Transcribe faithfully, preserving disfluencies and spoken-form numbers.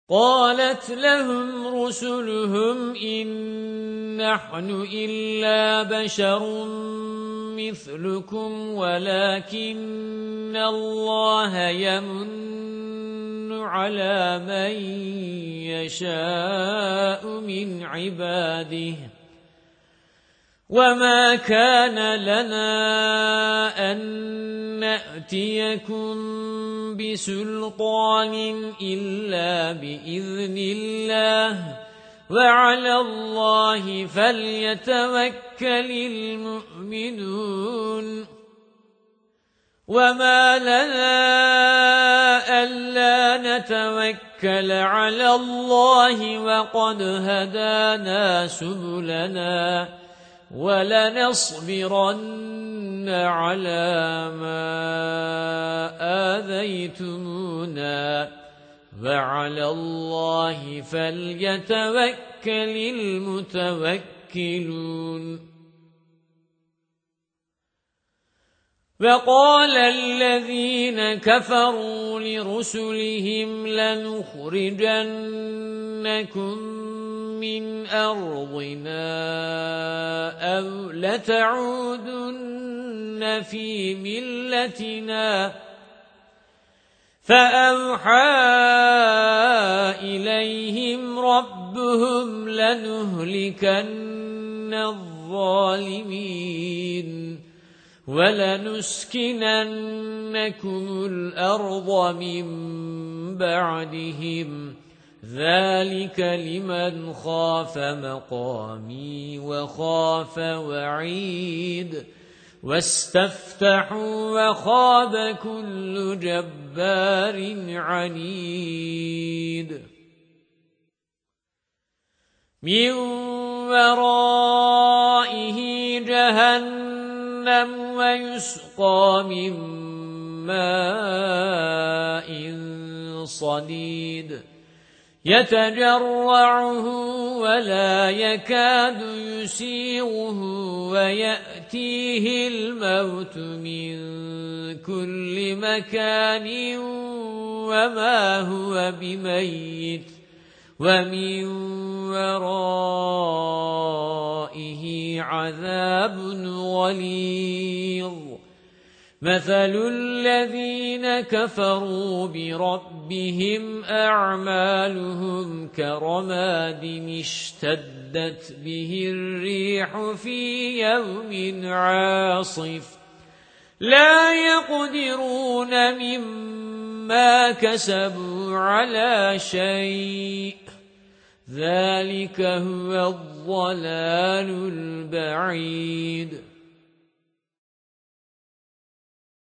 قالت لهم رسلهم إن نحن إلا بشر مثلكم ولكن الله يمن على من يشاء من عباده وما كان لنا أن نأتيكم بسلطان إلا بإذن الله وعلى الله فليتوكل المؤمنون وما لنا ألا نتوكل على الله وقد هدانا سبلنا وَلَنَصْبِرَنَّ عَلَى مَا آذَيْتُمُونَا وَعَلَى اللَّهِ فَلْيَتَوَكَّلِ الْمُتَوَكِّلُونَ وَقَالَ الَّذِينَ كَفَرُوا لِرُسُلِهِمْ لَنُخْرِجَنَّكُمْ مِنْ أَرْضِنَا أَوْ لَتَعُودُنَّ فِي مِلَّتِنَا فَأَوْحَى إِلَيْهِمْ رَبُّهُمْ لَنُهْلِكَنَّ الظَّالِمِينَ وَلَنُسْكِنَنَّكُمُ الْأَرْضَ مِنْ بَعْدِهِمْ ذَلِكَ لِمَنْ خَافَ مَقَامِي وَخَافَ وَعِيدِ وَاسْتَفْتَحُوا وَخَابَ كُلُّ جَبَّارٍ عَنِيدٍ مِنْ وَرَائِهِ جَهَنَّمُ وَيُسْقَى مِنْ مَاءٍ صَدِيدٍ يتجرعه ولا يكاد يسيغه ويأتيه الموت من كل مكان وما هو بميت ومن ورائه عذاب غليظ مثل الذين كفروا بربهم أعمالهم كرماد اشتدت به الريح في يوم عاصف لا يقدرون مما كسبوا على شيء ذلك هو الضلال البعيد